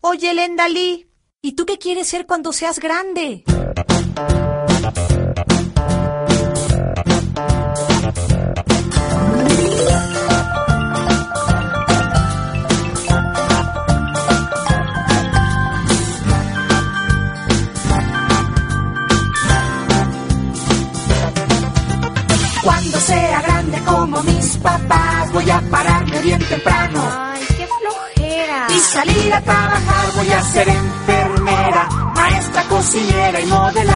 Oye, Lendalí, ¿y tú qué quieres ser cuando seas grande? Cuando sea grande como mis papás, voy a pararme bien temprano. Ay, qué flojera. Y salir a trabajar, voy a ser enfermera, maestra, cocinera y modelar.